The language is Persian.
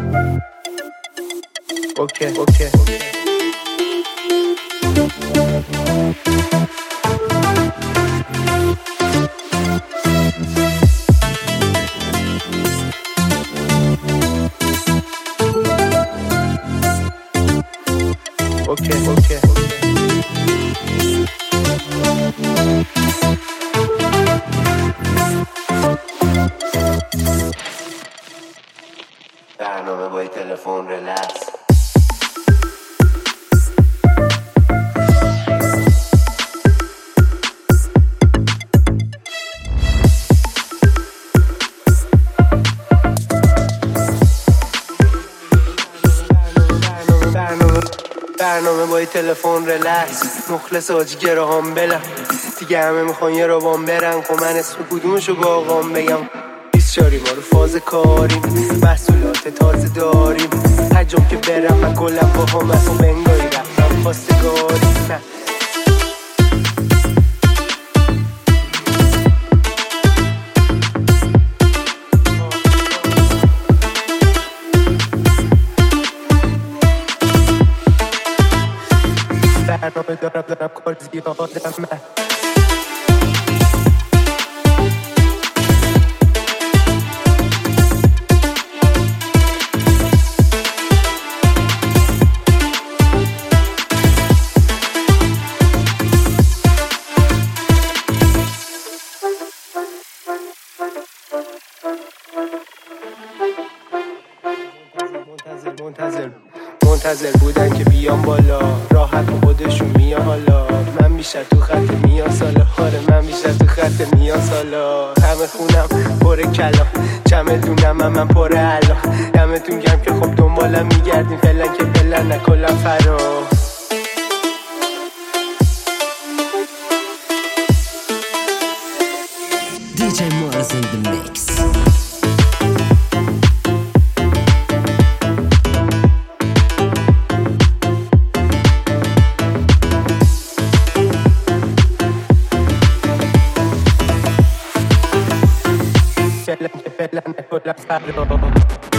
اوکی برنامه با تلفن ریلکس. برنامه با تلفن ریلکس. مخلص آجی گراهام بلم دیگه همه میخوان یه روان برن. خب من اسم کدومشو با آقام بگم؟ 24 ما رو فاز کاریم، محصولات تازه داریم. حجم که برم من کلم با هم از و بنگایی رفتم خواستگاری. برنامه دارم کار زیادم من. منتظر بودن که بیام بالا، راحت خودشون میان حالا. من بیشتر تو خط میان سالا، آره من بیشتر تو خط میان سالا. همه خونم پر کلا، چمدونم من پر علا. دمتون گرم که خب دنبالم میگردیم، فعلا که فعلا نکلم فرا. DJ Morris in the mix. فعلا نکلم فرا.